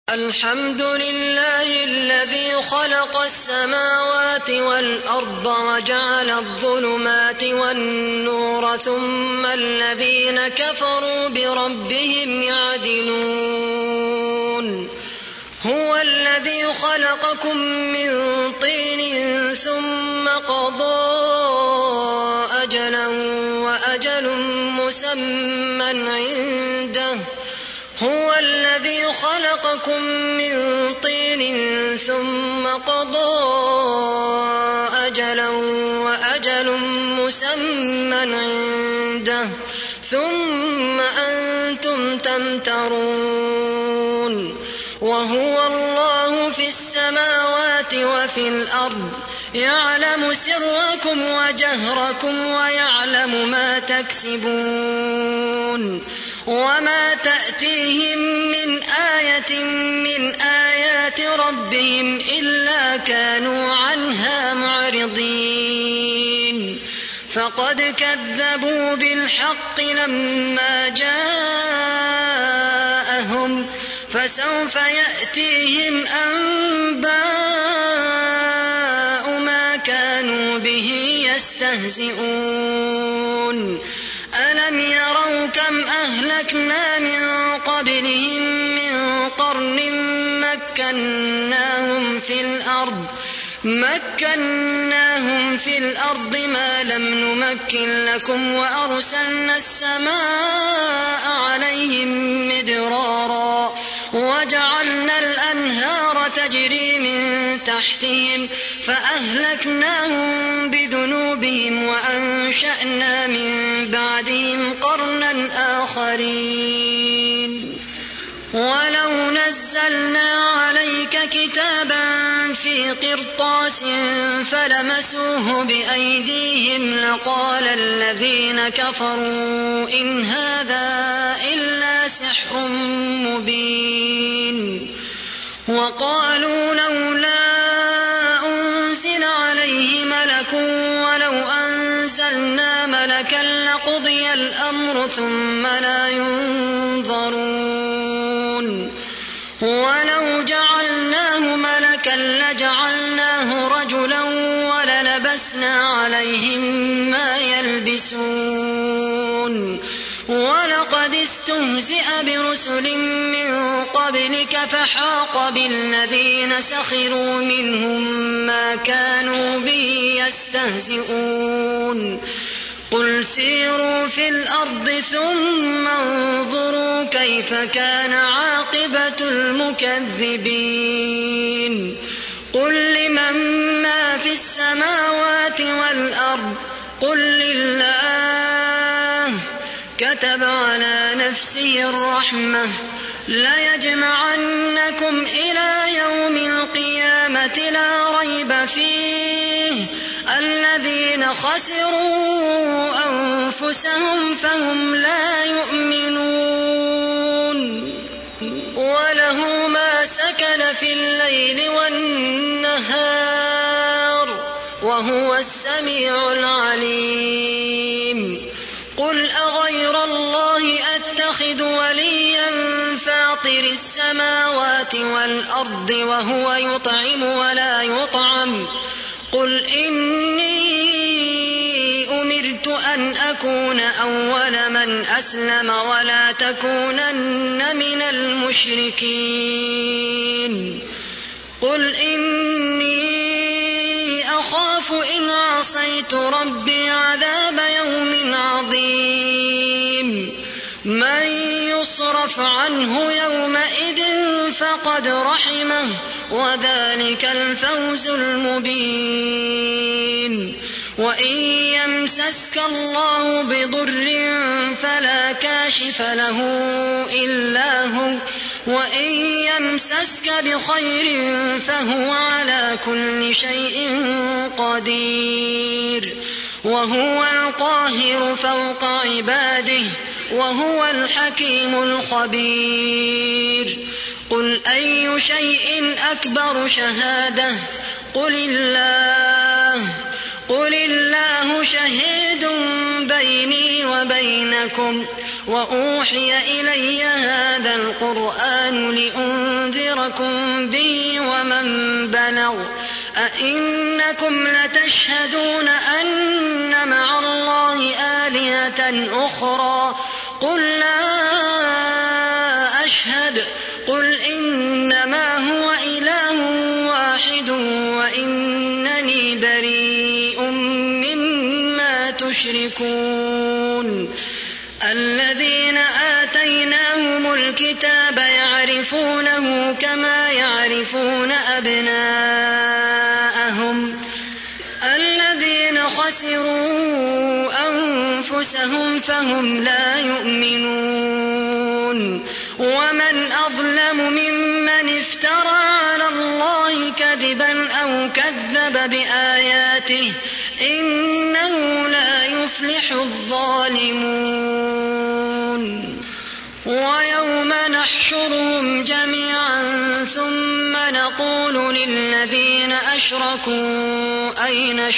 الحمد لله الذي خلق السماوات والأرض وجعل الظلمات والنور ثم الذين كفروا بربهم يعدلون. هو الذي خلقكم من طين ثم قضى أجلا وأجل مسمى عنده. هو الذي خلقكم من طين ثم قضى أجلا وأجل مسمى عنده ثم أنتم تمترون. وهو الله في السماوات وفي الأرض يعلم سركم وجهركم ويعلم ما تكسبون. وما تأتيهم من آية من آيات ربهم إلا كانوا عنها معرضين. فقد كذبوا بالحق لما جاءهم فسوف يأتيهم أنباء ما كانوا به يستهزئون. ألم يروا كم أهلكنا من قبلهم من قرن مكناهم في الأرض ما لم نمكن لكم وأرسلنا السماء عليهم مدرارا وجعلنا الأنهار تجري من تحتهم فأهلكناهم بذنوبهم وأنشأنا من بعدهم قرنا آخرين. ولو نزلنا عليك كتابا في قرطاس فلمسوه بأيديهم لقال الذين كفروا إن هذا إلا سحر مبين. وقالوا لولا أنزل عليه ملك ولو أنزلنا ملكا لقضي الأمر ثم لا ينظرون. ولو جعلناه ملكا لجعلناه رجلا وللبسنا عليهم ما يلبسون. ولقد استهزئ برسل من قبلك فحاق بالذين سخروا منهم ما كانوا به يستهزئون. قل سيروا في الأرض ثم انظروا كيف كان عاقبة المكذبين. قل لمن ما في السماوات والأرض قل لله كتب على نفسه الرحمة ليجمعنكم إلى يوم القيامة لا ريب فيه الذين خسروا أنفسهم فهم لا يؤمنون. وله ما سكن في الليل والنهار وهو السميع العليم. قل أغير الله أتخذ وليا فاطر السماوات والأرض وهو يطعم ولا يطعم. قل إني أمرت أن أكون أول من أسلم ولا تكونن من المشركين. قل إني أخاف إن عصيت ربي عذاب يوم عظيم. من يصرف عنه يومئذ فقد رحمه وذلك الفوز المبين. وإن يمسسك الله بضر فلا كاشف له إلا هو وإن يمسسك بخير فهو على كل شيء قدير. وهو القاهر فوق عباده وهو الحكيم الخبير. قل أي شيء أكبر شهادة قل الله شهيد بيني وبينكم وأوحي إلي هذا القرآن لأنذركم به ومن بلغ أئنكم لتشهدون أن مع الله آلهة أخرى قل لا أشهد قل إنما هو إله واحد وإنني بريء مما تشركون الذين آتيناهم الكتاب يعرفونه كما يعرفون أبناءهم الذين خسروا أنفسهم فهم لا يؤمنون ومن أظلم ممن افترى على الله كذبا أو كذب بآياته إنه لا يفلح الظالمون ويوم نحشرهم جميعا ثم نقول للذين أشركوا أين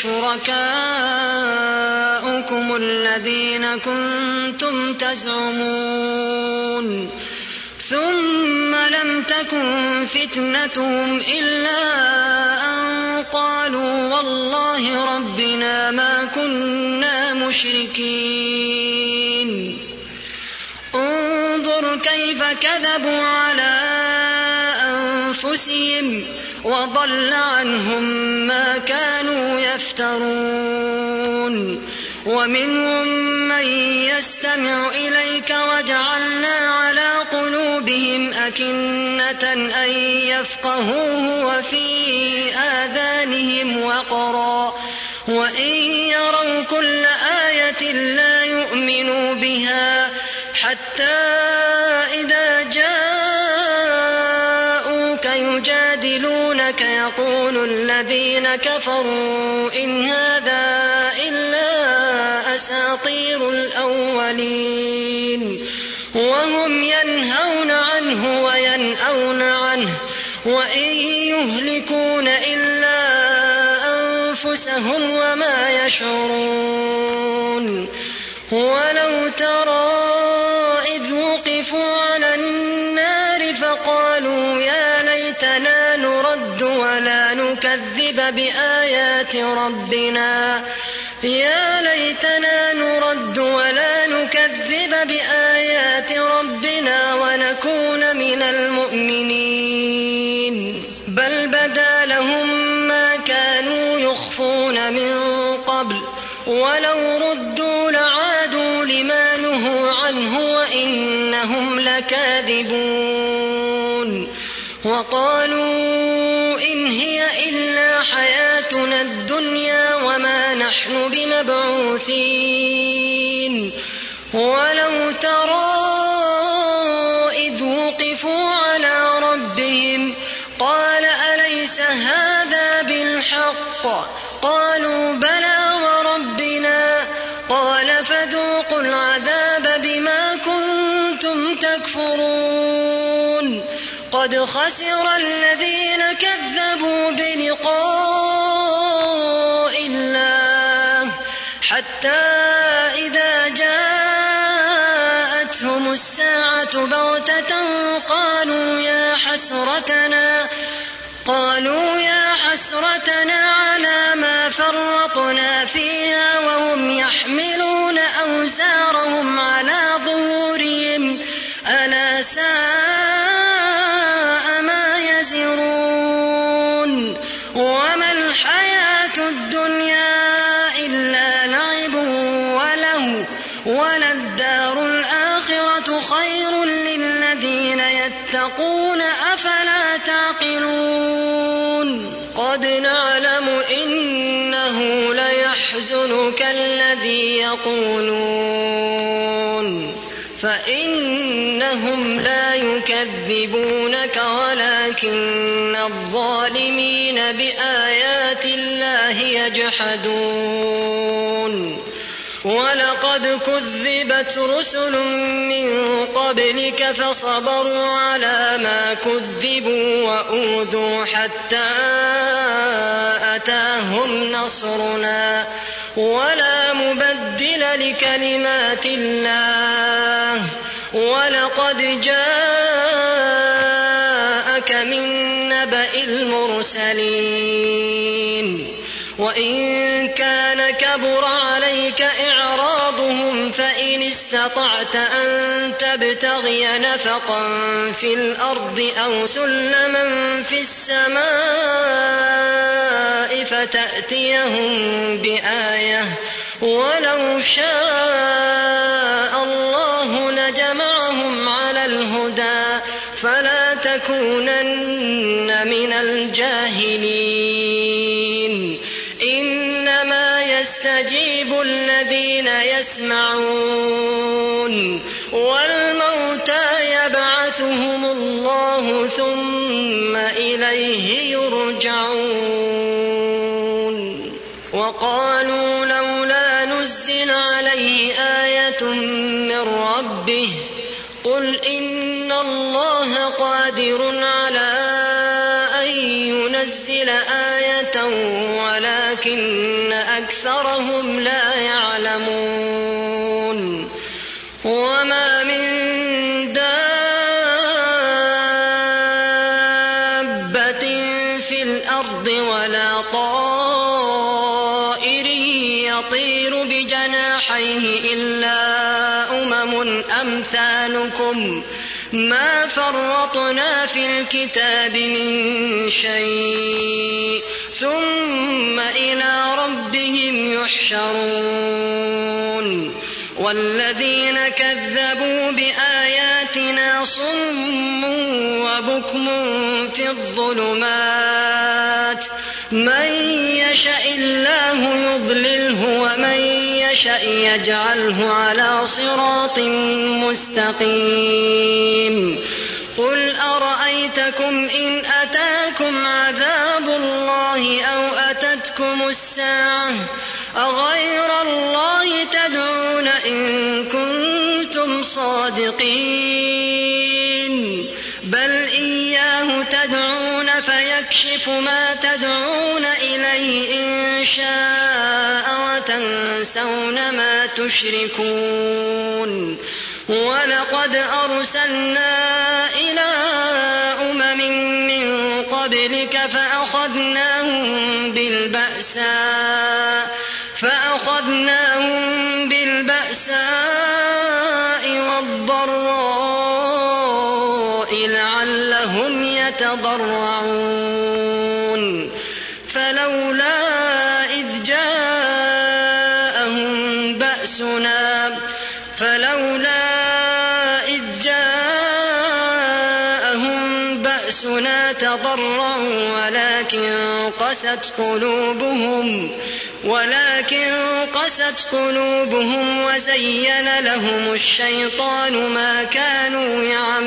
شركاؤكم الذين كنتم تزعمون ثم لم تكن فتنتهم إلا أن قالوا والله ربنا ما كنا مشركين انظر كيف كذبوا على أنفسهم وضل عنهم ما كانوا يفترون ومنهم من يستمع إليك وجعلنا على قلوبهم أكنة أن يفقهوه وفي آذانهم وقرا وإن يروا كل آية لا يؤمنوا بها حتى إذا جاءوك يجادلونك يقول الذين كفروا إن هذا إلا أساطير الأولين وهم ينهون عنه وينأون عنه وإن يهلكون إلا أنفسهم وما يشعرون ولو ترى إذ وقفوا على النار فقالوا يا ليتنا نرد ولا نكذب بآيات ربنا ونكون من المؤمنين بل بدا لهم ما كانوا يخفون من قبل ولو ردوا لعادوا لما نهوا عنه وإنهم لكاذبون وقالوا إن هي إلا حياتنا الدنيا وما نحن بمبعوثين ولو ترى إذ وقفوا على ربهم قال أليس هذا بالحق قالوا بلى وربنا قال فذوقوا العذاب بما كنتم تكفرون قد خسر الذين كذبوا بلقاء الله حتى إذا جاءتهم الساعة بغتة قالوا يا حسرتنا على ما فرطنا فيها وهم يحملون أوزارهم على ظهورهم ألا ساء ما يزرون وما الحياة الدنيا إلا لعب وله وللدار الآخرة خير للذين يتقون أفلا تعقلون قد نعلم إنه ليحزنك الذي يقولون فإنهم لا يكذبونك ولكن الظالمين بآيات الله يجحدون ولقد كذبت رسل من قبلك فصبروا على ما كذبوا وأوذوا حتى أتاهم نصرنا ولا مبدل لكلمات الله ولقد جاءك من نبأ المرسلين وإن كان كبر عليك إعراضهم فإن استطعت أن تبتغي نفقا في الأرض أو سلما في السماء فتأتيهم بآية ولو شاء الله لجمعهم على الهدى فلا تكونن من الجاهلين إنما يستجيب الذين يسمعون والموتى يبعثهم الله ثم إليه يرجعون وقالوا لولا نزل عليه آية من ربه قل إن الله قادر على أن ينزل آية ولكن أكثرهم لا يعلمون وما من دابة في الأرض ولا طائر يطير بجناحيه إلا أمم أمثالكم ما فرطنا في الكتاب من شيء ثم إلى ربهم يحشرون والذين كذبوا بآياتنا صم وبكم في الظلمات من يشاء الله يضلله ومن يشاء يجعله على صراط مستقيم قل أرأيتكم إن أتاكم عذاب الله أو أتتكم الساعة أغير الله تدعون إن كنتم صادقين بل إياه تدعون فيكشف ما تدعون إليه إن شاء وتنسون ما تشركون ولقد أرسلنا إلى أمم من قبلك فأخذناهم بالبأساء والضراء لعلهم يتضرعون فلولا إذ جاءهم بأسنا تضرعوا ولكن قست قلوبهم وزين لهم الشيطان ما كانوا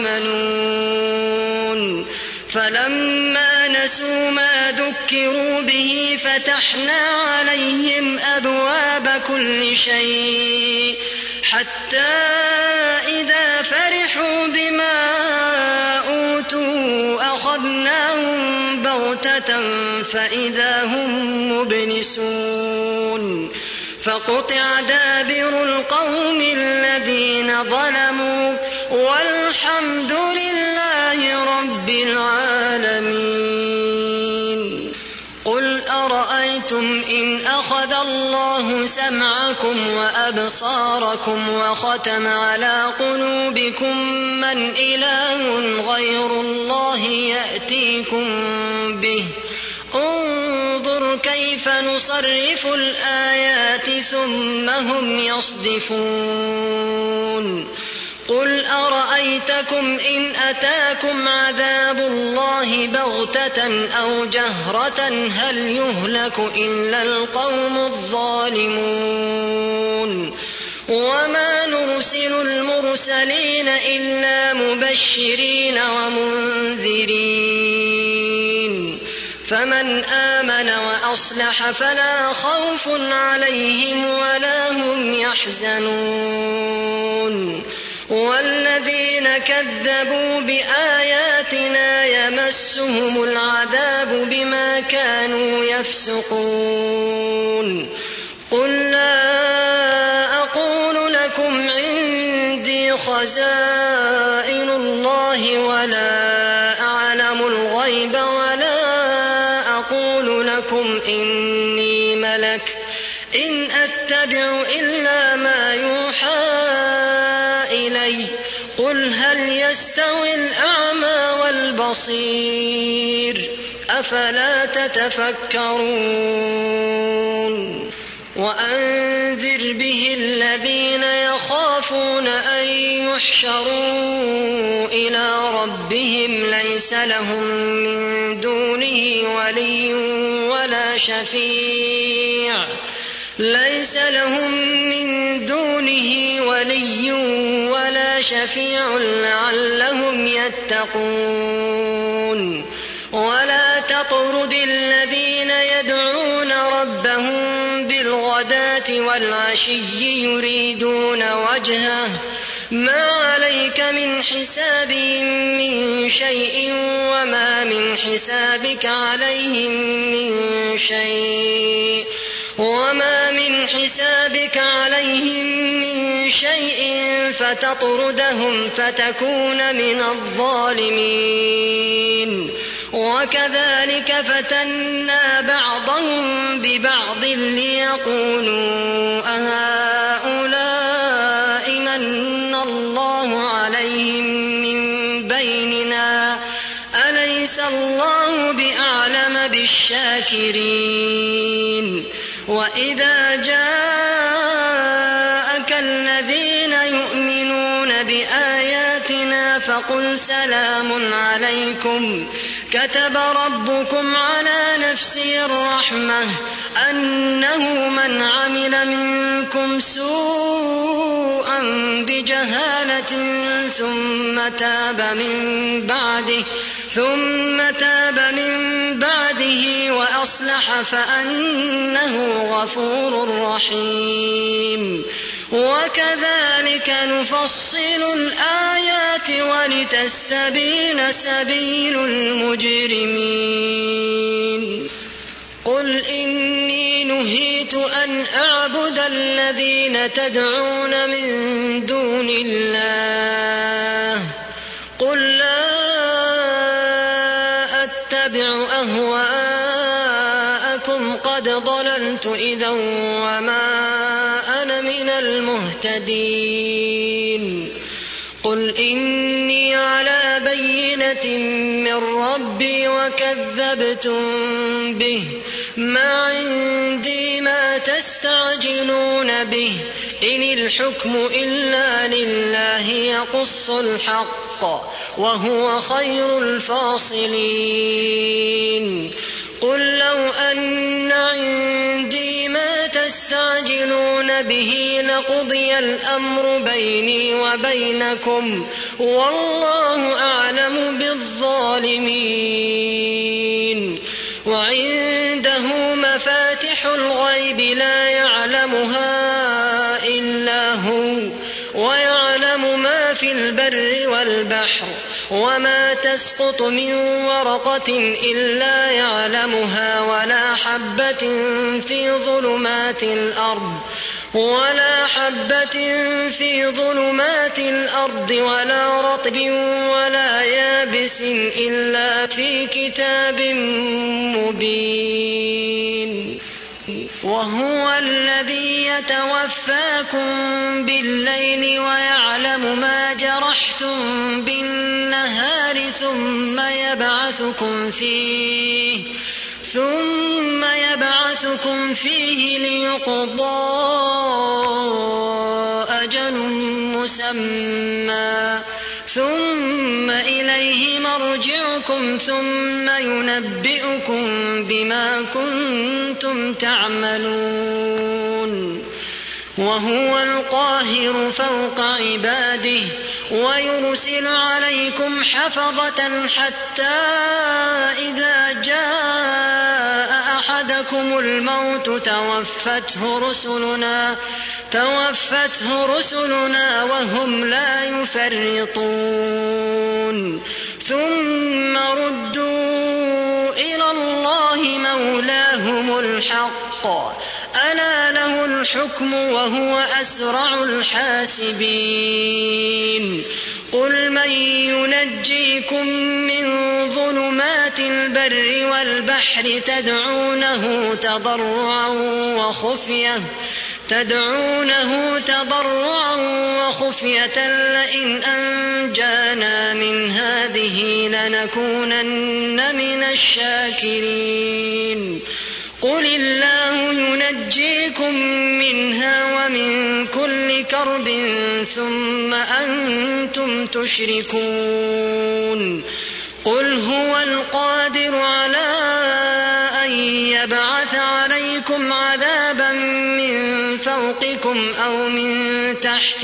يعملون فلما نسوا ما ذكروا به فتحنا عليهم أبواب كل شيء حتى إذا فرحوا بما أوتوا أخذناهم بغتة فإذا هم مبلسون فقطع دابر القوم الذين ظلموا والحمد لله رب العالمين قل أرأيتم إن أخذ الله سمعكم وأبصاركم وختم على قلوبكم من إله غير الله يأتيكم به انظر كيف نصرف الآيات ثم هم يصدفون قل أرأيتكم إن أتاكم عذاب الله بغتة أو جهرة هل يهلك إلا القوم الظالمون وما نرسل المرسلين إلا مبشرين ومنذرين فمن آمن وأصلح فلا خوف عليهم ولا هم يحزنون والذين كذبوا بآياتنا يمسهم العذاب بما كانوا يفسقون قل لا أقول لكم عندي خزائن الله ولا أعلم الغيب ولا أقول لكم إني ملك إن أتبع إلا ما يوحى إلي قل هل يستوي الأعمى والبصير أفلا تتفكرون وأنذر به الذين يخافون أن يحشروا إلى ربهم ليس لهم من دونه ولي ولا شفيع لعلهم يتقون ولا تطرد الذين يدعون ربهم بالغداة والعشي يريدون وجهه ما عليك من حسابهم من شيء وما من حسابك عليهم من شيء فتطردهم فتكون من الظالمين وكذلك فتنا بعضهم ببعض ليقولوا أهؤلاء من الله عليهم من بيننا أليس الله بأعلم بالشاكرين وإذا جاءك الذين يؤمنون بآياتنا فقل سلام عليكم كتب ربكم على نفسه الرحمة أنه من عمل منكم سوءا بجهالة ثم تاب من بعده وأصلح فأنه غفور رحيم وكذلك نفصل الآيات ولتستبين سبيل المجرمين قل إني نهيت أن أعبد الذين تدعون من دون الله قل لا أتبع أهواءكم قد ضللت إذا وما أنا من المهتدين قل إني على بينة من ربي وكذبتم به ما عندي ما تستعجلون به إن الحكم إلا لله يقص الحق وهو خير الفاصلين قل لو أن عندي ما تستعجلون به لقضي الأمر بيني وبينكم والله أعلم بالظالمين وعنده مفاتح الغيب لا يعلمها إلا هو ويعلم ما في البر والبحر وما تسقط من ورقة إلا يعلمها ولا حبة في ظلمات الأرض ولا رطب ولا يابس إلا في كتاب مبين وهو الذي يتوفاكم بالليل ويعلم ما جرحتم بالنهار ثم يبعثكم فيه ليقضى أجل مسمى ثم إليه مرجعكم ثم ينبئكم بما كنتم تعملون وهو القاهر فوق عباده ويرسل عليكم حفظة حتى إذا جاء أحدهم الموت توفته رسلنا وهم لا يفرطون ثم ردوا إلى الله مولاهم الحق ألا له الحكم وهو أسرع الحاسبين قل من ينجيكم من ظلمات البر والبحر تدعونه تضرعا وخفية لئن أنجانا من هذه لنكونن من الشاكرين قل الله ينجيكم منها ومن كل كرب ثم أنتم تشركون قل هو القادر على أن يبعث عليكم عذابا من فوقكم أو من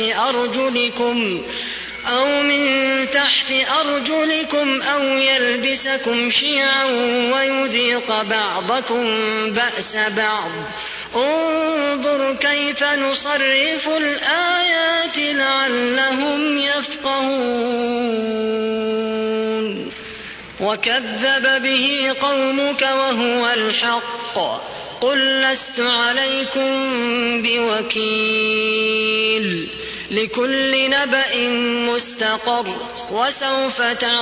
تحت أرجلكم أو يلبسكم شيعا ويذيق بعضكم بأس بعض انظر كيف نصرف الآيات لعلهم يفقهون وكذب به قومك وهو الحق قل لست عليكم بوكيل لكل نبأ مستقر وسوف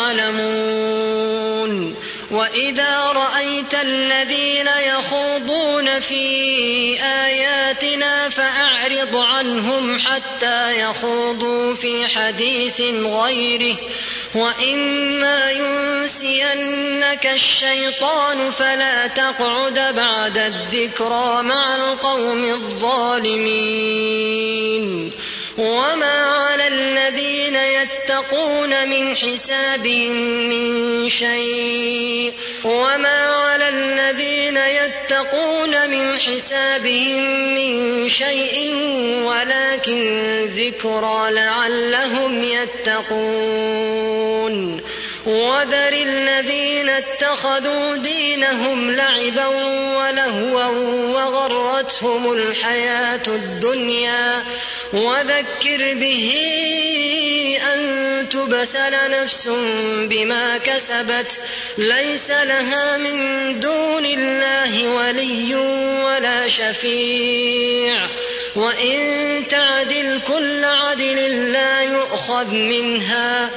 تعلمون وإذا رأيت الذين يخوضون في آياتنا فأعرض عنهم حتى يخوضوا في حديث غيره وإما ينسينك الشيطان فلا تقعد بعد الذكرى مع القوم الظالمين وما على الذين يتقون من حسابهم من شيء ولكن ذكرى لعلهم يتقون وذر الذين اتخذوا دينهم لعبا ولهوا وغرتهم الحياة الدنيا وذكر به أن تبسل نفس بما كسبت ليس لها من دون الله ولي ولا شفيع وإن تعدل كل عدل لا يؤخذ منها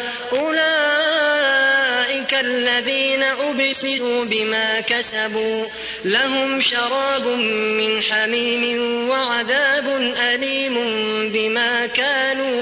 أولئك الذين أبسلوا بما كسبوا لهم شراب من حميم وعذاب أليم بما كانوا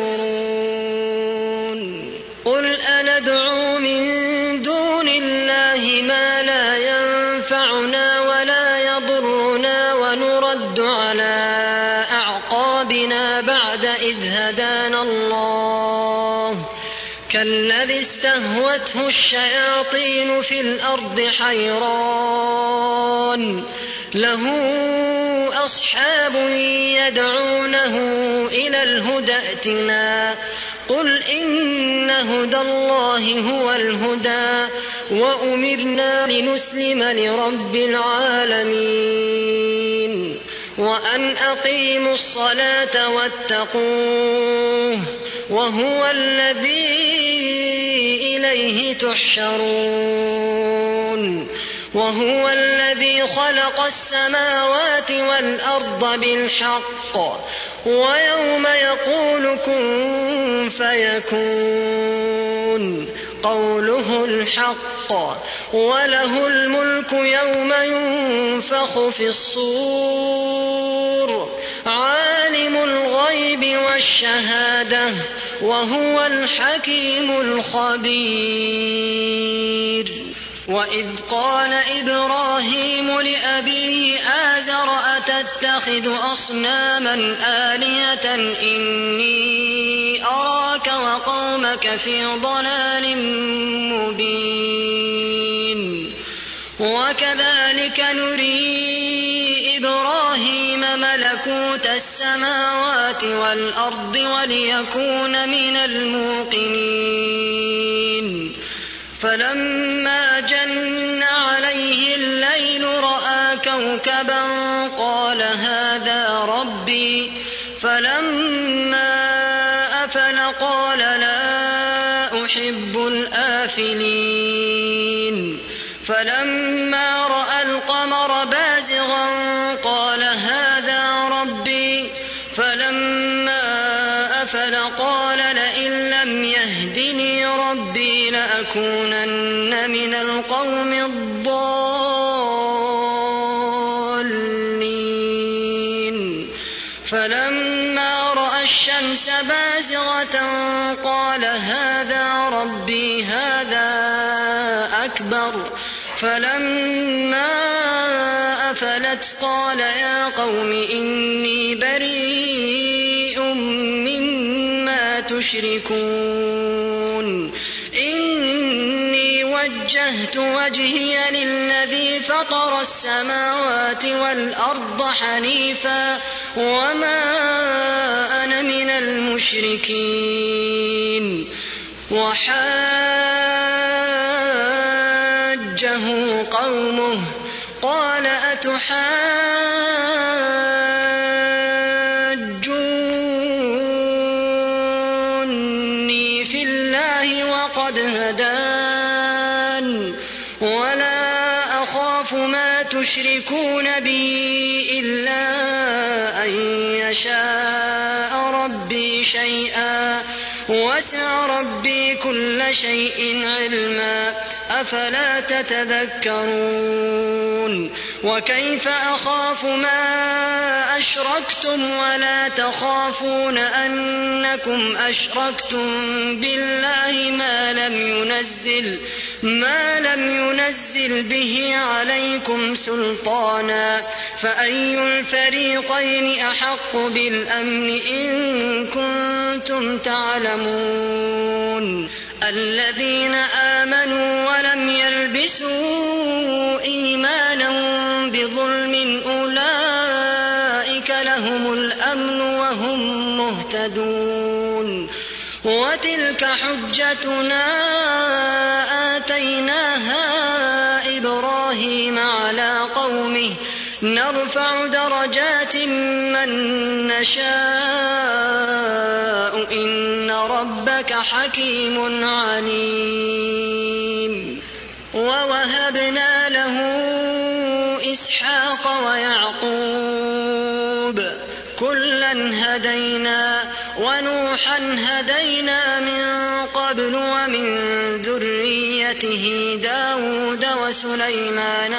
يكفرون قل أندعو من دون الله ما لا ينفعنا ولا يضرنا ونرد على أعقابنا بعد إذ هدانا الله كالذي استهوته الشياطين في الأرض حيران له أصحاب يدعونه إلى الهدى ائتنا قل إن هدى الله هو الهدى وأمرنا لنسلم لرب العالمين وأن أقيموا الصلاة واتقوه وهو الذي إليه تحشرون وهو الذي خلق السماوات والأرض بالحق ويوم يقول كن فيكون قوله الحق وله الملك يوم ينفخ في الصور عالم الغيب والشهادة وهو الحكيم الخبير وإذ قال إبراهيم لأبيه آزر أتتخذ أصناما آلهة إني أراك وقومك في ضلال مبين وكذلك نري إبراهيم ملكوت السماوات والأرض وليكون من الموقنين فلما جن عليه الليل رأى كوكبا فلما رأى القمر بازغا قال هذا ربي فلما أفل قال لئن لم يهدني ربي لأكونن من القوم الضالين فلما رأى الشمس بازغة قال هذا ربي هذا أكبر فلما أفلت قال يا قوم إني بريء مما تشركون إني وجهت وجهي للذي فطر السماوات والأرض حنيفا وما أنا من المشركين وحاجه قومه قال أتحاجوني في الله وقد هدان ولا أخاف ما تشركون به إلا أن يشاء ربي شيئا وسع ربي كل شيء علما أفلا تتذكرون وكيف أخاف ما أشركتم ولا تخافون أنكم أشركتم بالله ما لم ينزل به عليكم سلطانا فأي الفريقين أحق بالأمن إن كنتم تعلمون الذين آمنوا ولم يلبسوا إيمانهم بظلم أولئك لهم الأمن وهم مهتدون وتلك حجتنا آتيناها إبراهيم على قومه نرفع درجات من نشاء إن ربك حكيم عليم ووهبنا له إسحاق ويعقوب كلا هدينا ونوحا هدينا من قبل ومن ذريته داود وسليمان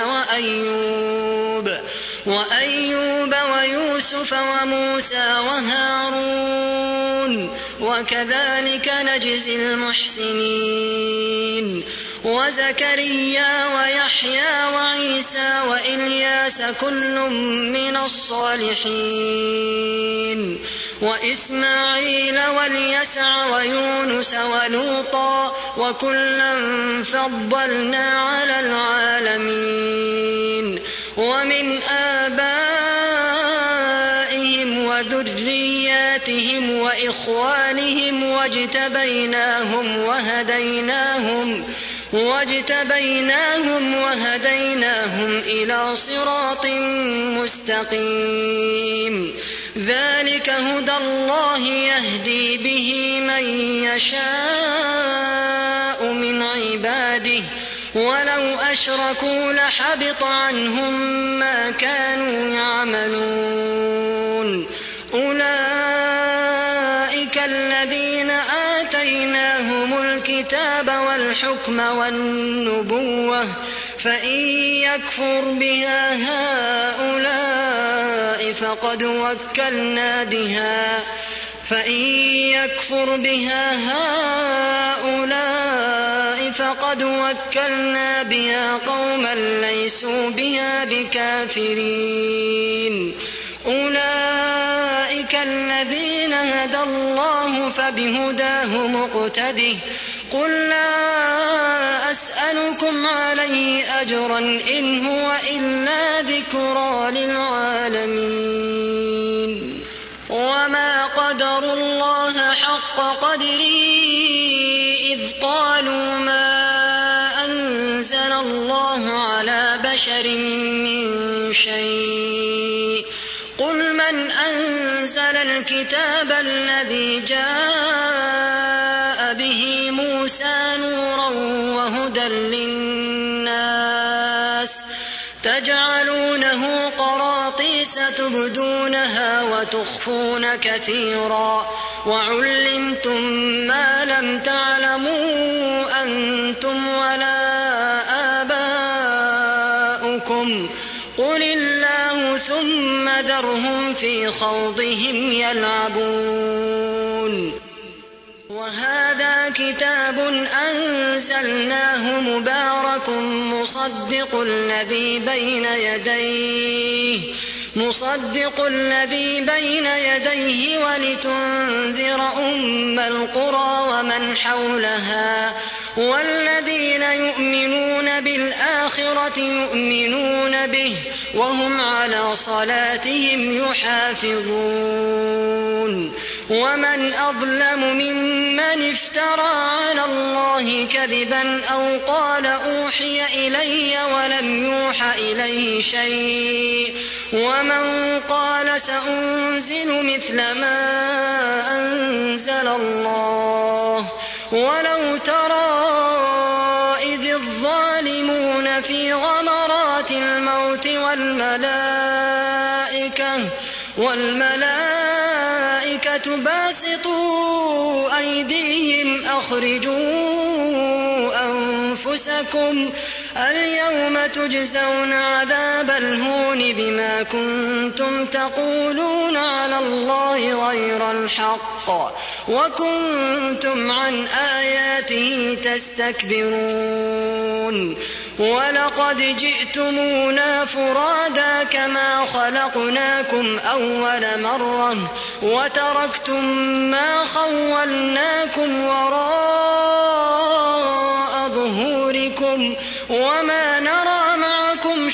وأيوب ويوسف وموسى وهارون وكذلك نجزي المحسنين وزكريا ويحيى وعيسى وإلياس كل من الصالحين وإسماعيل واليسع ويونس ولوطا وكلا فضلنا على العالمين ومن آبائهم وذرياتهم وإخوانهم واجتبيناهم وهديناهم إلى صراط مستقيم ذلك هدى الله يهدي به من يشاء من عباده ولو أشركوا لحبط عنهم ما كانوا يعملون أولئك الذين آتيناهم الكتاب والحكم والنبوة فإن يكفر بها هؤلاء فقد وكلنا بها قوما ليسوا بها بكافرين أولئك الذين هدى الله فبهداه مقتده قل لا أسألكم عليه أجرا إن هو إلا ذكرى للعالمين وما قدروا الله حق قدره إذ قالوا ما أنزل الله على بشر من شيء قل من أنزل الكتاب الذي جاء به موسى نورا وهدى للناس تجعلونه قراطيس تبدونها وتخفون كثيرا وعلمتم ما لم تعلموا أنتم ولا آباؤكم قل الله ثم ذرهم في خوضهم يلعبون. وهذا كتاب أنزلناه مبارك مصدق الذي بين يديه ولتنذر أم القرى ومن حولها والذين يؤمنون بالآخرة يؤمنون به وهم على صلاتهم يحافظون. ومن أظلم ممن افترى على الله كذبا أو قال أوحي إلي ولم يوح إليه شيء ومن قال سأنزل مثل ما أنزل الله. ولو ترى إذ الظالمون في غمرات الموت والملائكة باسطوا أيديهم أخرجوا أنفسكم اليوم تجزون عذاب الهون بما كنتم تقولون على الله غير الحق وكنتم عن آياته تستكبرون. ولقد جئتمونا فرادا كما خلقناكم أول مرة وتركتم ما خولناكم وراء ظهوركم وما نرى معكم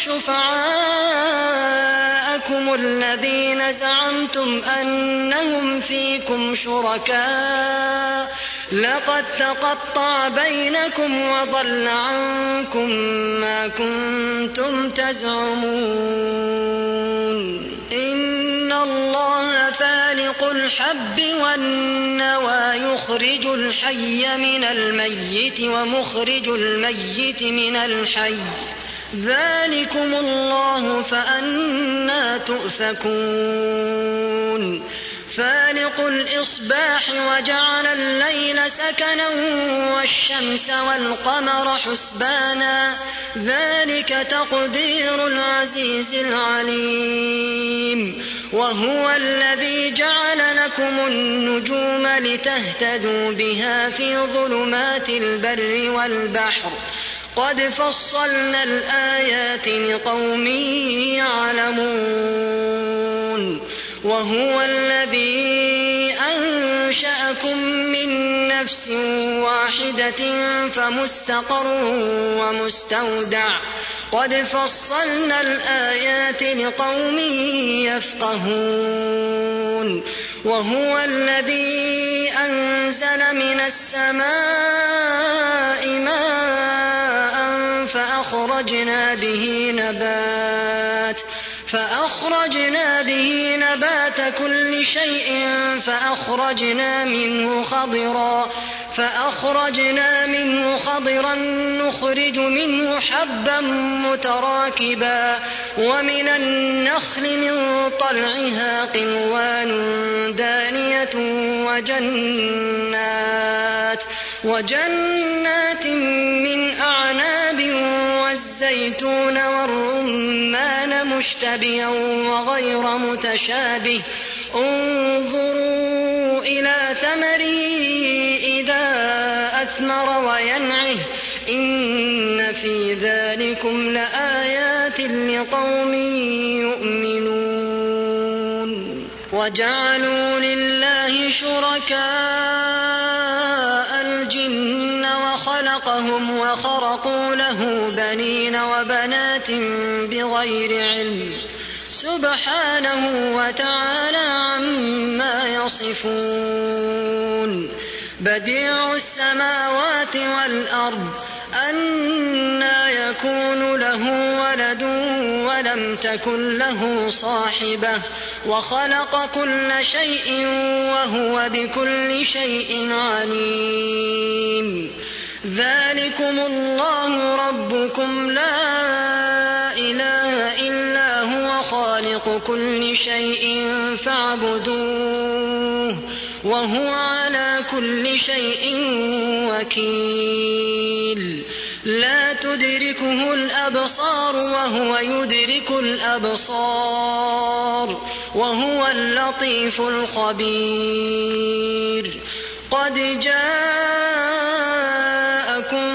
شفعاءكم الذين زعمتم أنهم فيكم شركاء لقد تقطع بينكم وضل عنكم ما كنتم تزعمون. إن الله فالق الحب والنوى يخرج الحي من الميت ومخرج الميت من الحي ذلكم الله فأنى تؤفكون. فالق الإصباح وجعل الليل سكنا والشمس والقمر حسبانا ذلك تقدير العزيز العليم. وهو الذي جعل لكم النجوم لتهتدوا بها في ظلمات البر والبحر قد فصلنا الآيات لقوم يعلمون. وهو الذي أنشأكم من نفس واحدة فمستقر ومستودع قد فصلنا الآيات لقوم يفقهون. وهو الذي أنزل من السماء ماء فأخرجنا به نبات كل شيء فأخرجنا منه خضرا نخرج منه حبا متراكبا ومن النخل من طلعها قنوان دانية وجنات من أعناب والزيتون والرمان مشتبها وغير متشابه انظروا إلى ثمره إذا أثمر وينعه إن في ذلكم لآيات لقوم يؤمنون. وجعلوا لله شركاء الجن وخلقهم وخرقوا له بنين وبنات بغير علم سبحانه وتعالى عما يصفون. بديع السماوات والأرض أنى يكون له ولد ولم تكن له صاحبة وخلق كل شيء وهو بكل شيء عليم. ذلكم الله ربكم لا إله خالق كل شيء فاعبدوه وهو على كل شيء وكيل لا تدركه الأبصار وهو يدرك الأبصار وهو اللطيف الخبير قد جاءكم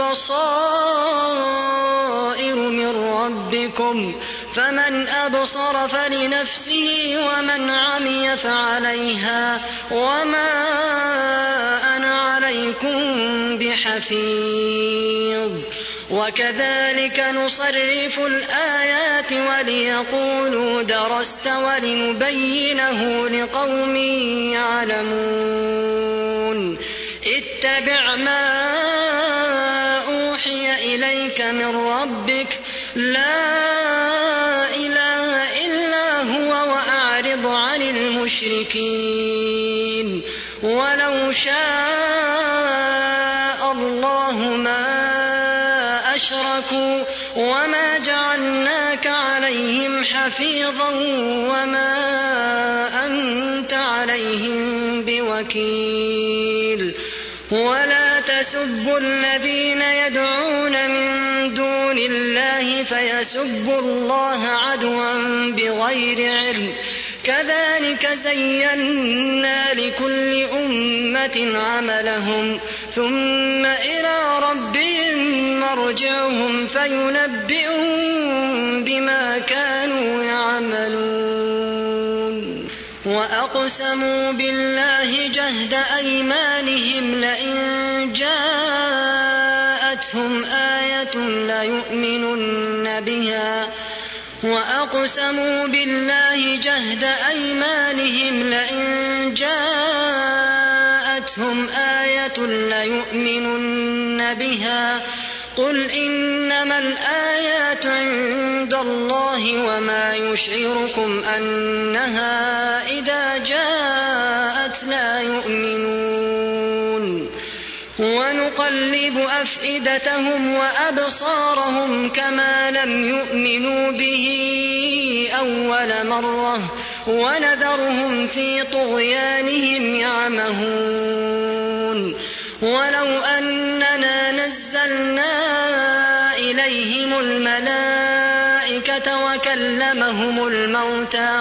بصائر من ربكم فمن أبصر فلنفسه ومن عمي فعليها وما أنا عليكم بحفيظ وكذلك نصرف الآيات وليقولوا درست ولنبينه لقوم يعلمون اتبع ما أوحي إليك من ربك لا إله إلا هو وأعرض عن المشركين ولو شاء الله ما أشركوا وما جعلناك عليهم حفيظا وما أنت عليهم بوكيل ولا تسبوا الذين يدعون من دون الله فيسبوا الله عدوا بغير علم كذلك زينا لكل أمة عملهم ثم إلى ربهم مرجعهم فينبئهم بما كانوا يعملون وأقسموا بالله جهد أيمانهم لئن جاءتهم آية ليؤمنن بها وأقسموا بالله جهد أيمانهم لئن جاءتهم آية ليؤمنن بها قل إنما الآيات عند الله وما يشعركم أنها إذا جاءت لا يؤمنون ونقلب أفئدتهم وأبصارهم كما لم يؤمنوا به أول مرة ونذرهم في طغيانهم يعمهون ولو أننا نزلنا إليهم الملائكة وكلمهم الموتى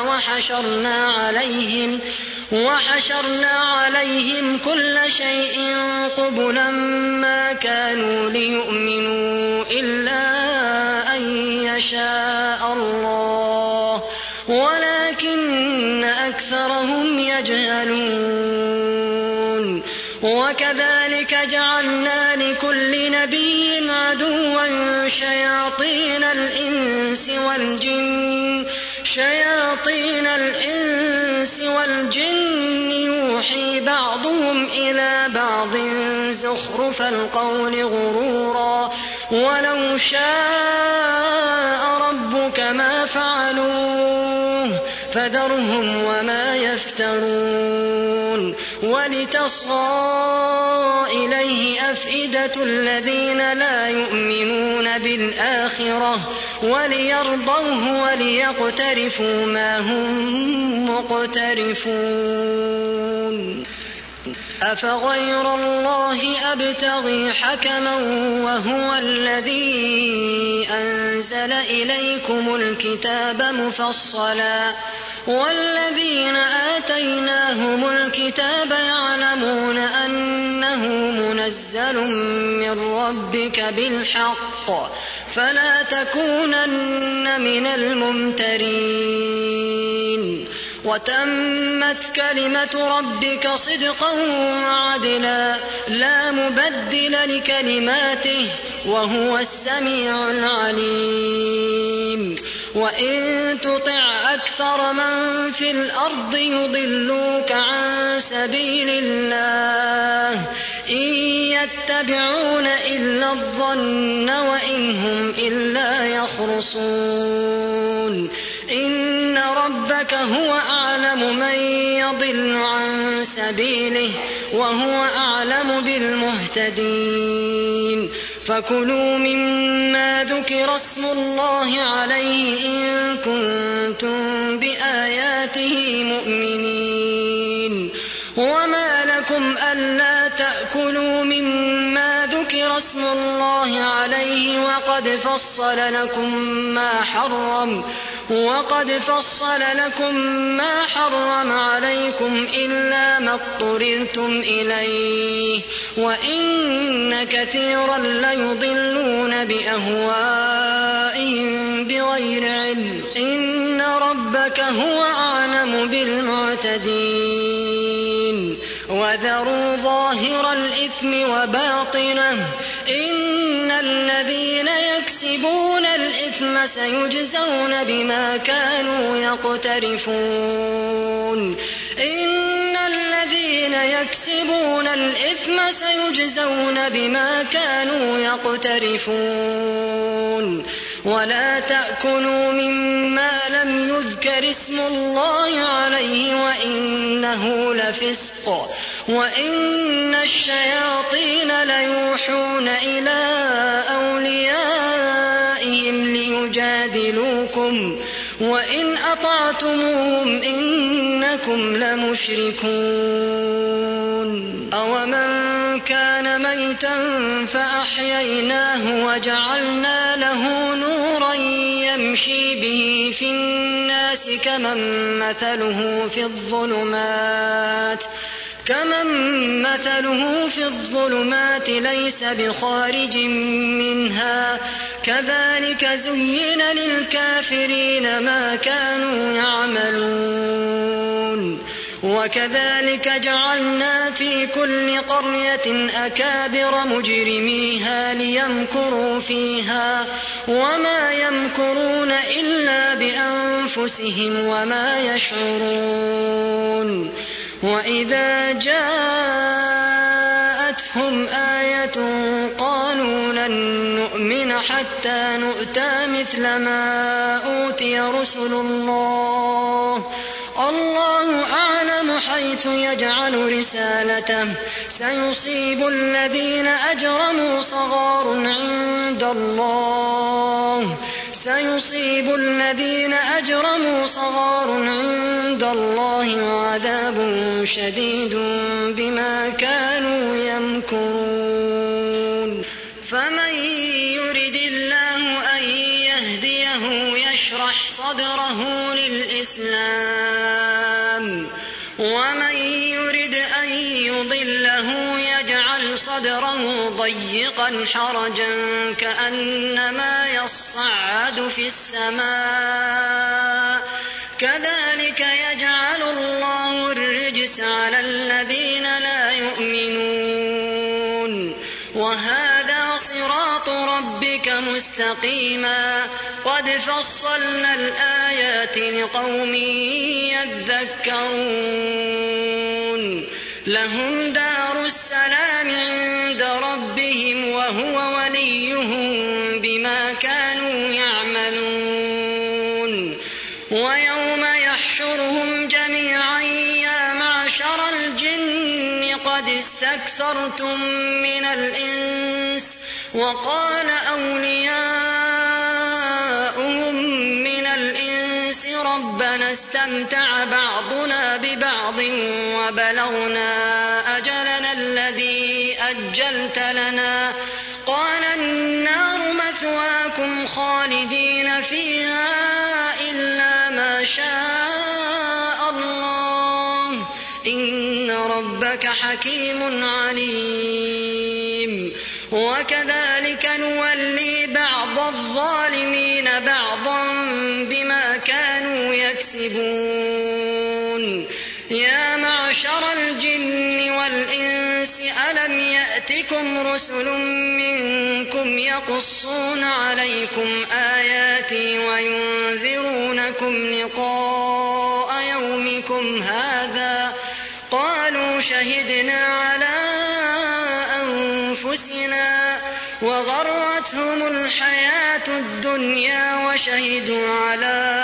وحشرنا عليهم كل شيء قبلا ما كانوا ليؤمنوا إلا أن يشاء الله ولكن أكثرهم يجهلون وكذلك جعلنا لكل نبي عدوا شياطين الإنس والجن يوحي بعضهم إلى بعض زخرف القول غرورا ولو شاء ربك ما فعلوه فذرهم وما يفترون ولتصغى إليه أفئدة الذين لا يؤمنون بالآخرة وليرضوه وليقترفوا ما هم مقترفون أفغير الله أبتغي حكما وهو الذي أنزل إليكم الكتاب مفصلا والذين آتيناهم الكتاب يعلمون أنه منزل من ربك بالحق فلا تكونن من الممترين وتمت كلمة ربك صدقا وعدلا لا مبدل لكلماته وهو السميع العليم وإن تطع أكثر من في الأرض يضلوك عن سبيل الله إن يتبعون إلا الظن وإن هم إلا يخرصون إن ربك هو أعلم من يضل عن سبيله وهو أعلم بالمهتدين فكلوا مما ذكر اسم الله عليه إن كنتم بآياته مؤمنين. وما لكم ألا تأكلوا مما ذكر اسم الله عليه وقد فصل لكم ما حرم عليكم إلا ما اضطررتم إليه وإن كثيرا ليضلون بأهوائهم بغير علم إن ربك هو أعلم بالمعتدين. وذروا ظاهر الإثم وباطنه إن الذين يكسبون الإثم سيجزون بما كانوا يقترفون. إن الذين يكسبون الإثم سيجزون بما كانوا يقترفون. ولا تأكلوا مما لم يذكر اسم الله عليه وإنه لفسق وإن الشياطين ليوحون إلى أوليائهم ليجادلوكم وإن أطعتموهم إنكم لمشركون. أومن كان ميتا فأحييناه وجعلنا له نورا يمشي به في الناس كمن مثله في الظلمات ليس بخارج منها كذلك زين للكافرين ما كانوا يعملون. وكذلك جعلنا في كل قرية أكابر مجرميها ليمكروا فيها وما يمكرون إلا بأنفسهم وما يشعرون. وإذا جاءتهم آية قالوا لن نؤمن حتى نؤتى مثل ما أوتي رسل الله أعلم حيث يجعل رسالته سيصيب الذين أجرموا صغار عند الله وعذاب شديد بما كانوا يمكرون. فمن يرد الله أن يهديه يشرح صدره للإسلام ومن يرد أن يضله يجعل صدره ضيقا حرجا كأنما يصعد في السماء كذلك يجعل الله الرجس على الذين لا يؤمنون. وهذا صراط ربك مستقيما قد فصلنا الآيات لقوم يذكرون. لهم دار السلام عند ربهم وهو وليهم بما كانوا يعملون. ويوم يحشرهم جميعا يا معشر الجن قد استكثرتم من الإنس وقال أولياؤهم من الإنس ربنا استمتع بعضنا ببعض وبلغنا أجلنا الذي أجلت لنا قال النار مثواكم خالدين فيها إلا ما شاء الله إن ربك حكيم عليم. وكذلك نولي بعض الظالمين بعضا بما كانوا يكسبون. يا معشر الجن والإنس ألم يأتكم رسل منكم يقصون عليكم آياتي وينذرونكم لقاء يومكم هذا قالوا شهدنا على أنفسنا وغرتهم الحياة الدنيا وشهدوا على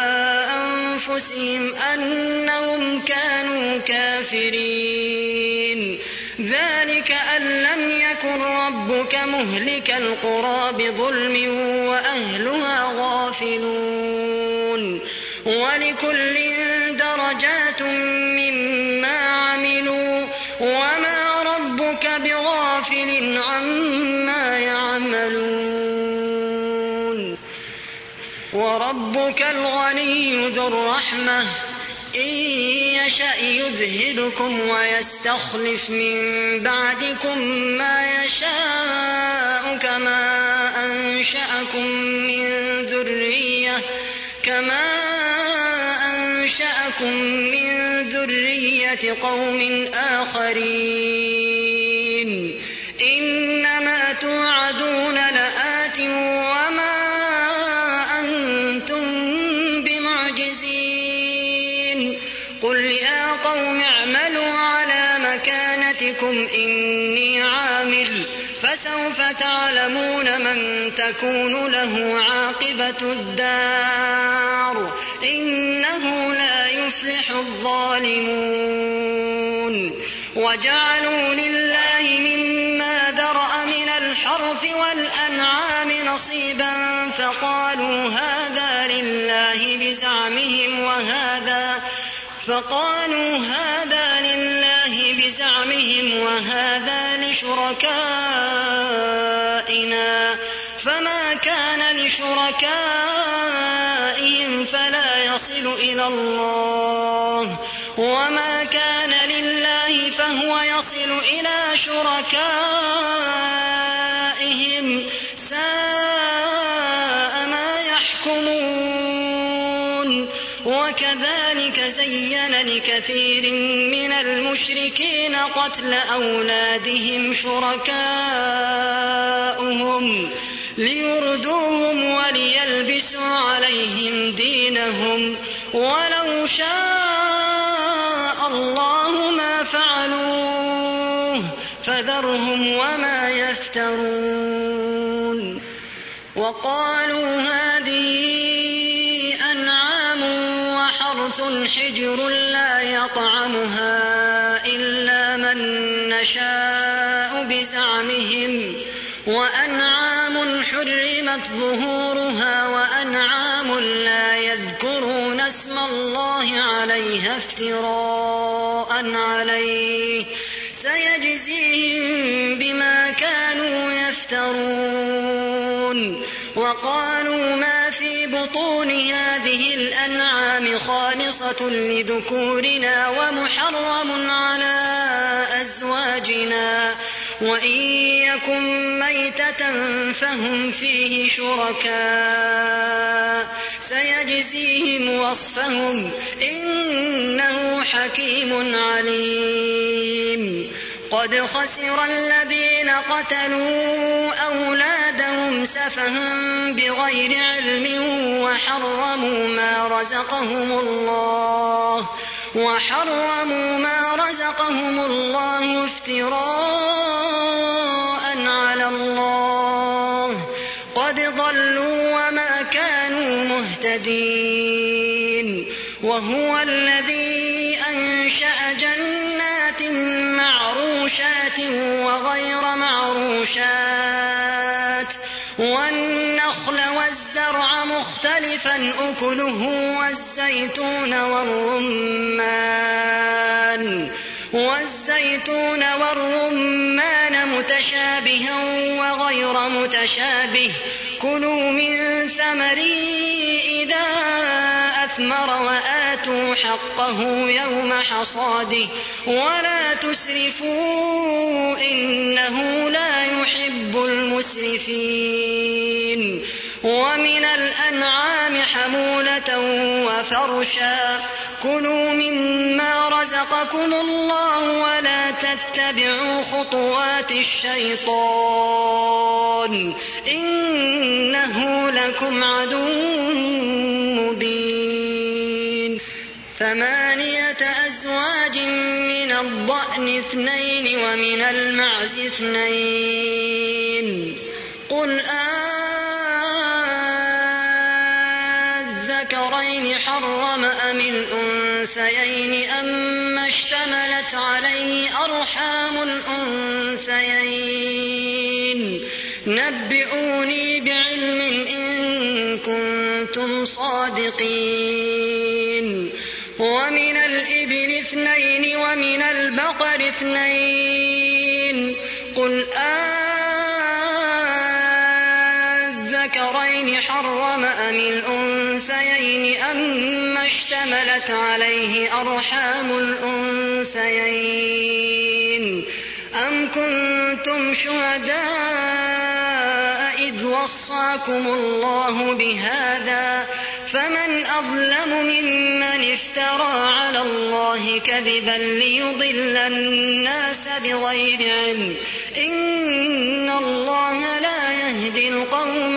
أنفسهم أنهم كانوا كافرين. ذلك أن لم يكن ربك مهلك القرى بظلم وأهلها غافلون ولكل درجات مما عملوا وما ربك بغافل عما يعملون وربك الغني ذو الرحمة إن يشأ يذهبكم ويستخلف من بعدكم ما يشاء كما أنشأكم من ذرية قوم آخرين إنما توعدون لآت وما أنتم بمعجزين قل يا قوم اعملوا على مكانتكم إني عامل فسوف تعلمون من تكون له عاقبة الدار إنه لا يفلح الظالمون وجعلوا لله مما ذرأ من الحرث والأنعام نصيبا فقالوا هذا لله بزعمهم وهذا لشركائنا فما كان لشركائهم فلا يصل إلى الله وما كان لله فهو يصل إلى شركائهم ساء ما يحكمون وكذلك زين لكثير من المشركين قتل أولادهم شركاؤهم ليردوهم وليلبسوا عليهم دينهم ولو شاء الله ما فعلوه فذرهم وما يفترون وقالوا هذه أنعام وحرث حجر لا يطعمها إلا من نشاء بزعمهم وأنعام حرمت ظهورها وأنعام لا يذكرون اسم الله عليها افتراء عليه سيجزيهم بما كانوا يفترون وقالوا ما في بطون هذه الأنعام خالصة لذكورنا ومحرم على أزواجنا وإن يكن ميتة فهم فيه شركاء سيجزيهم وصفهم إنه حكيم عليم قد خسر الذين قتلوا أولادهم سفها بغير علم وحرموا ما رزقهم الله افتراء على الله قد ضلوا وما كانوا مهتدين وهو الذي أنشأ جنات معروشات وغير معروشات والنخل والزرع مختلفا أكله والزيتون والرمان متشابها وغير متشابه كلوا من ثمره إذا أثمر وآتوا حقه يوم حصاده ولا تسرفوا إنه لا يحب المسرفين ومن الأنعام حمولة وفرشا كلوا مما رزقكم الله ولا تتبعوا خطوات الشيطان إنه لكم عدو مبين 8 أزواج من الضأن 2 ومن المعز 2 قل الذكرين حرم أم الأنثيين أما اشتملت اشتملت عليه أرحام الأنثيين نبئوني بعلم إن كنتم صادقين ومن الإبل 2 ومن البقر 2 قل الذكرين حرم أم الأنثيين أما اشتملت عليه أرحام الأنثيين أم كنتم شهداء إذ وصاكم الله بهذا فمن أظلم ممن افترى على الله كذبا ليضل الناس بغير علم إن الله لا يهدي القوم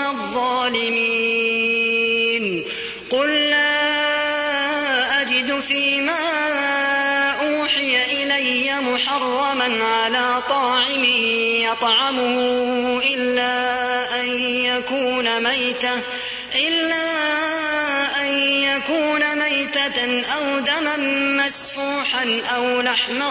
الظالمين قل لا أجد فيما أوحي إلي محرما على طاعم يطعمه إلا أن يكون ميتة أو دما مسفوحا أو لحم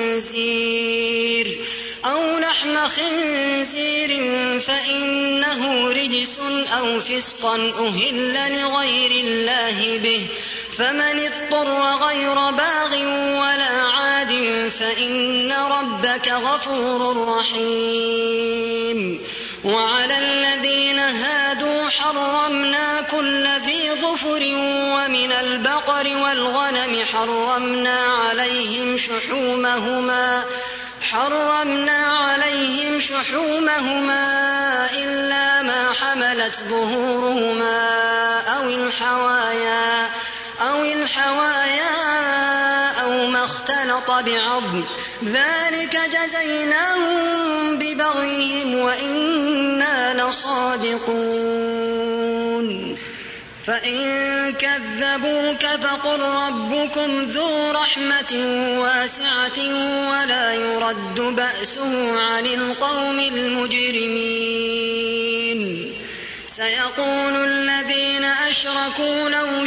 خنزير فإنه رجس أو فسقا أهل لغير الله به فمن اضطر غير باغ ولا عاد فإن ربك غفور رحيم وعلى الذين هادوا حرمنا كل ذي ظفر ومن البقر والغنم حرمنا عليهم شحومهما إلا ما حملت ظهورهما أو الحوايا أو ما اختلط بعظم ذلك جزيناهم ببغيهم وإنا لصادقون فإن كذبوك فقل ربكم ذو رحمة واسعة ولا يرد بأسه عن القوم المجرمين سيقول الذين أشركوا لو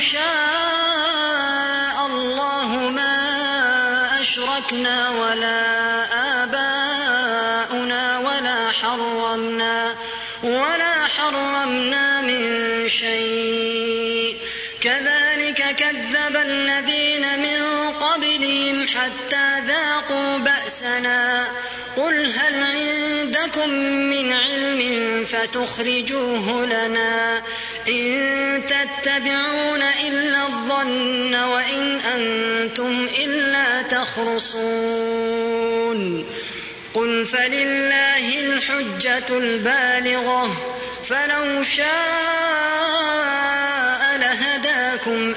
شاء الله ما أشركنا ولا آباؤنا ولا حرمنا من شيء كذلك كذب الذين من قبلهم حتى ذاقوا بأسنا قل هل عندكم من علم فتخرجوه لنا إن تتبعون إلا الظن وإن أنتم إلا تخرصون قل فلله الحجة البالغة فلو شاء لهداكم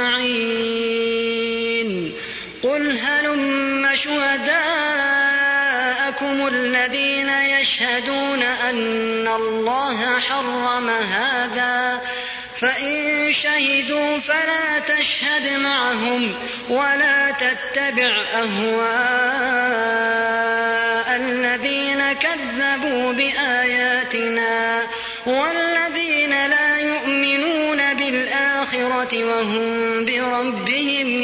أجمعين قل هلم شهداءكم الذين يشهدون أن الله حرم هذا فإن شهدوا فلا تشهد معهم ولا تتبع أهواء الذين كذبوا بآياتنا والذين لا يؤمنون بالآخرة وهم بربهم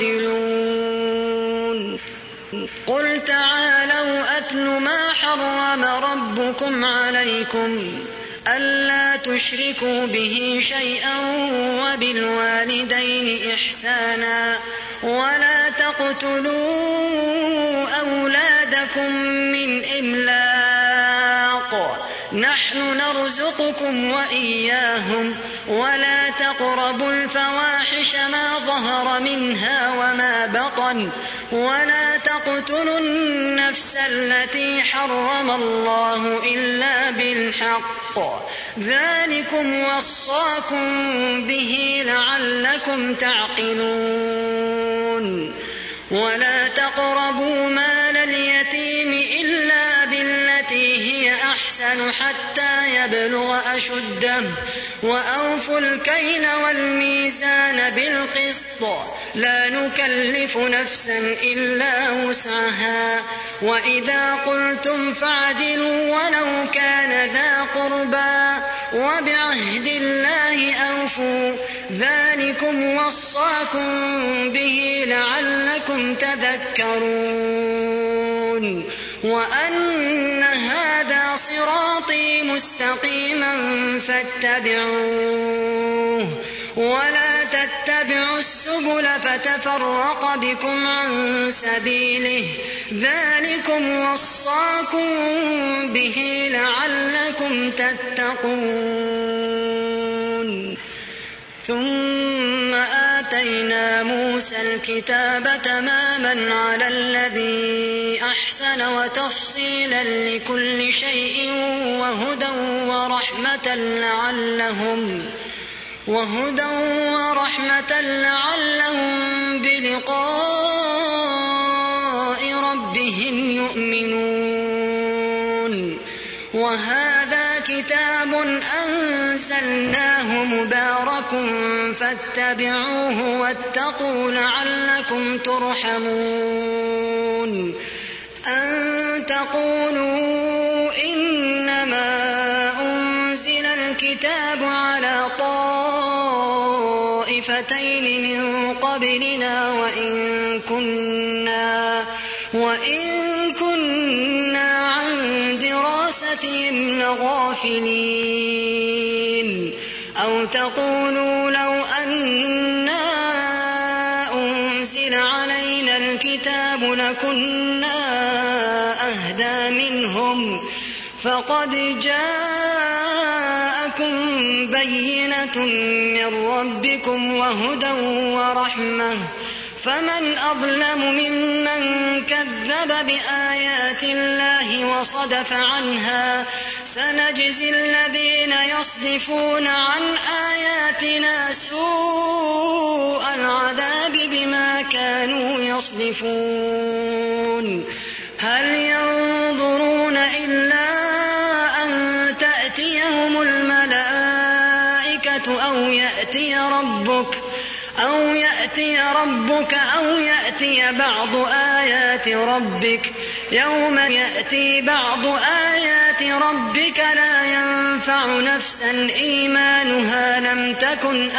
يعدلون قل تعالوا أتل ما حرم ربكم عليكم ألا تشركوا به شيئا وبالوالدين إحسانا ولا تقتلوا أولادكم من إملاق نحن نرزقكم وإياهم ولا تقربوا الفواحش ما ظهر منها وما بطن ولا تقتلوا النفس التي حرم الله إلا بالحق ذلكم وصاكم به لعلكم تعقلون ولا تقربوا مال اليتيم إلا بالتي هي أحسن حتى يبلغ أشده وأوفوا الكيل والميزان بالقسط لا نكلف نفسا إلا وسعها وإذا قلتم فاعدلوا ولو كان ذا قربى وبعهد الله أوفوا فاعترفوا ذلكم وصاكم به لعلكم تذكرون وأن هذا صراطي مستقيما فاتبعوه ولا تتبعوا السبل فتفرق بكم عن سبيله ذلكم وصاكم به لعلكم تتقون ثم آتينا موسى الكتاب تماما على الذي أحسن وتفصيلا لكل شيء وهدى ورحمة لعلهم بلقاء ربهم يؤمنون وهذا كتاب أنزلناه مبارك فاتبعوه واتقوا لعلكم ترحمون أن تقولوا إنما أنزل الكتاب على طائفتين من قبلنا وإن كنا عن دراستهم لغافلين أو تقولوا لو أنا أنزل علينا الكتاب لكنا أهدى منهم فقد جاءكم بينة من ربكم وهدى ورحمة فمن أظلم ممن كذب بآيات الله وصدف عنها سنجزي الذين يصدفون عن آياتنا سوء العذاب بما كانوا يصدفون هل ينظرون إلا أن تأتيهم الملائكة أو يأتي ربك أو يأتي بعض آيات ربك يوم يأتي بعض آيات ربك لا ينفع نفسا إيمانها لم تكن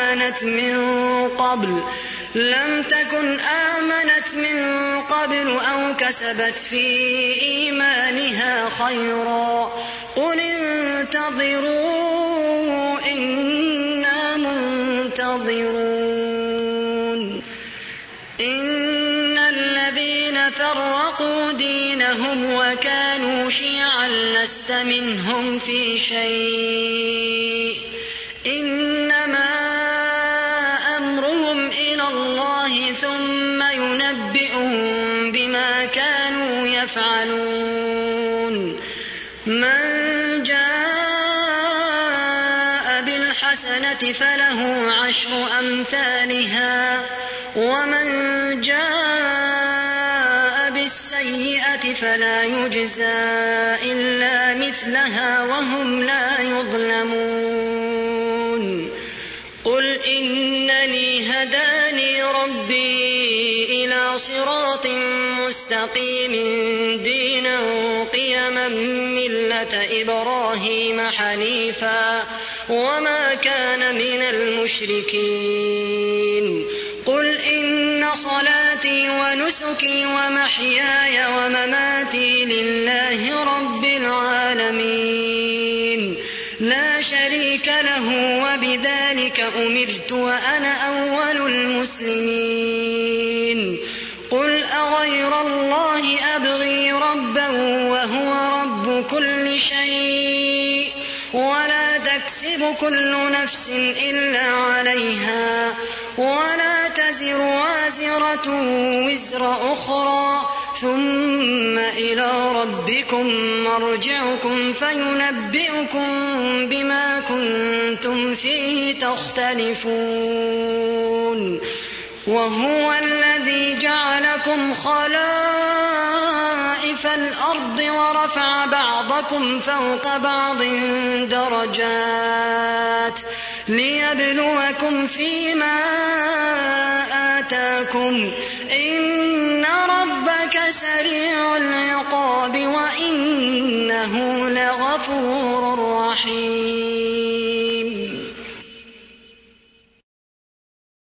آمنت من قبل أو كسبت في إيمانها خيرا قل انتظروا إنا منتظرون إن الذين فرقوا دينهم وكانوا شيعا لست منهم في شيء إنما أمرهم إلى الله ثم ينبئهم بما كانوا يفعلون من جاء بالحسنة فله عشر أمثالها ومن جاء بالسيئة فلا يجزى إلا مثلها وهم لا يظلمون قل إنني هداني ربي إلى صراط مستقيم دينا قيما ملة إبراهيم حنيفا وما كان من المشركين قل إن صلاتي ونسكي ومحياي ومماتي لله رب العالمين لا شريك له وبذلك أمرت وأنا أول المسلمين قل أغير الله أبغي ربا وهو رب كل شيء ولا تكسب كل نفس إلا عليها ولا تزر وازرة وزر أخرى ثم إلى ربكم مرجعكم فينبئكم بما كنتم فيه تختلفون وهو الذي جعلكم خلائف الأرض ورفع بعضكم فوق بعض درجات ليبلوكم فيما آتاكم إن ربك سريع العقاب وإنه لغفور رحيم